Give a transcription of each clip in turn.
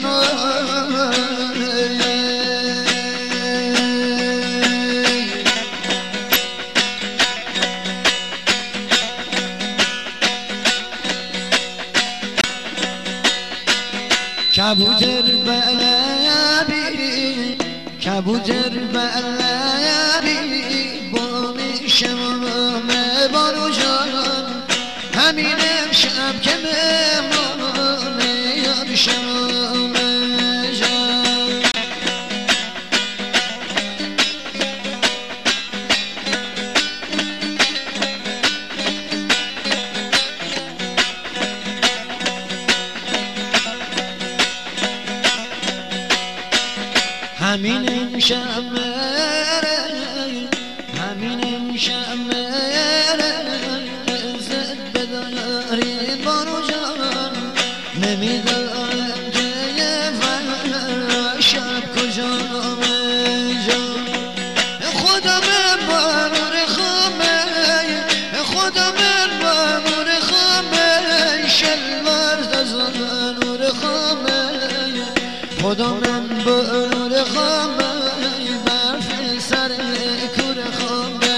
کبوتر بلبی کبوتر بلبی بامی شمام بارو جان همین امشب که مهمان یار شمام جان همین امشب همین امشب عزت بداری بارو جان نمیدارم که شب کجا جان خدا من بارور خامه خدا من بارور خامه شلوار دزان نور خامه خدا من بارور خامه برف سر کور خامه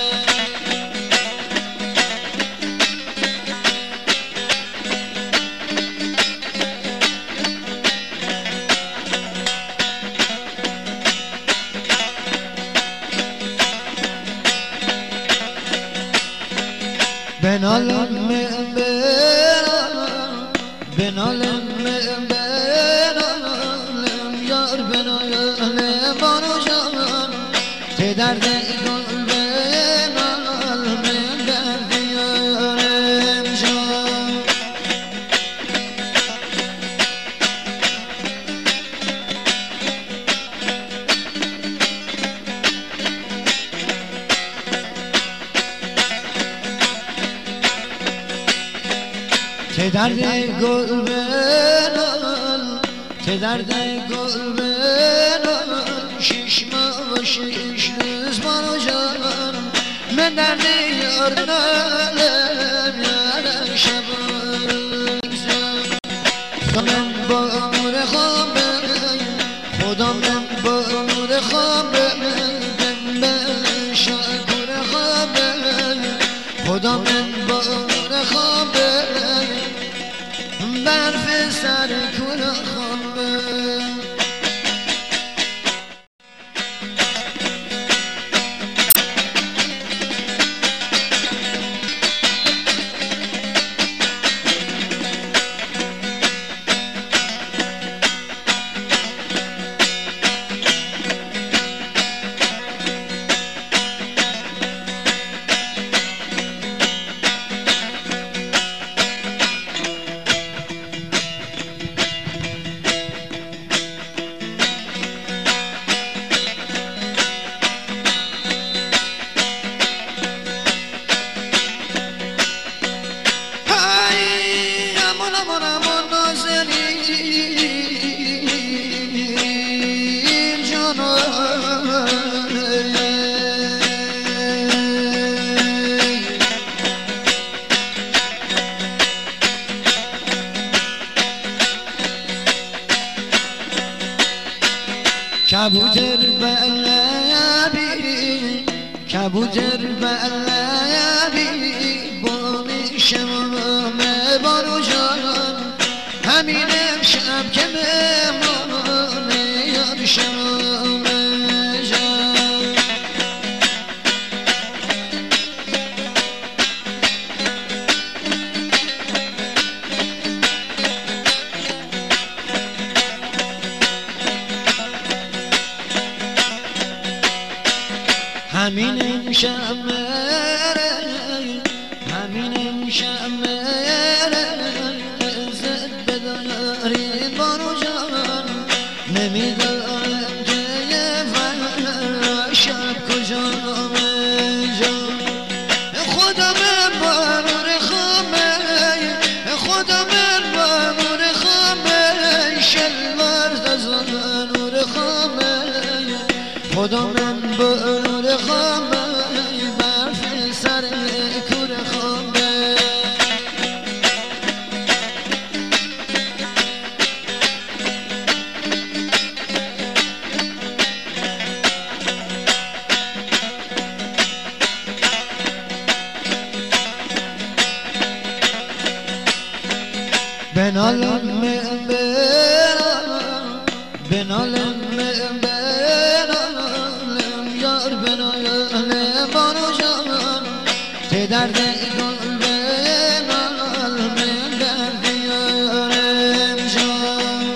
بنالم بنالم بنالم یار بنالم بارو جان ته درد گل بنال من درد یارم جان ته درد گل بنال ته درد گل بنال شش ماه و شش روز بارو جان من درد یار بنالم یارم شب خدا من با نور خوابه خدا من با نور خوابه من شکر خوابه خدا من با نور خوابه برف سر کور خوابه کبوتر بلبی کبوتر بلبی بامی شمام بارو جان همین امشب که مهمان یار شمام جان همین امشب همین امشب عزت بداری بارو جان نمیدارم که شب کجا جان خدا من بارور خامه خدا من بارور خامه شلوار دزان نور خامه خدا من بارور خامه برف سر کور خامه بنالم بنالم یار بنالم بانو جان ته درد گل بنال من درد یارم جان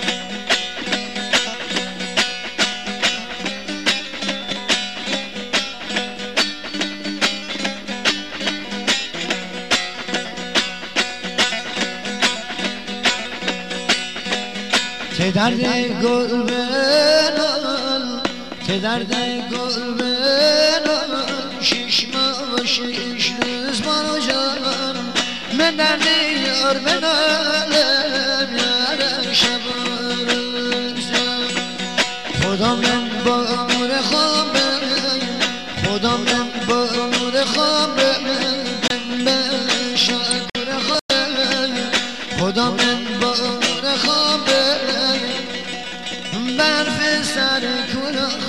ته درد گل بنال ته درد گل بنال شش ماه و شش روز بانو جان من درد یار بنالم یار شب و روز خدا من با نور خوابه خدا من با نور خوابه من شکر خوابه خدا من با نور خوابه برف سر کلاه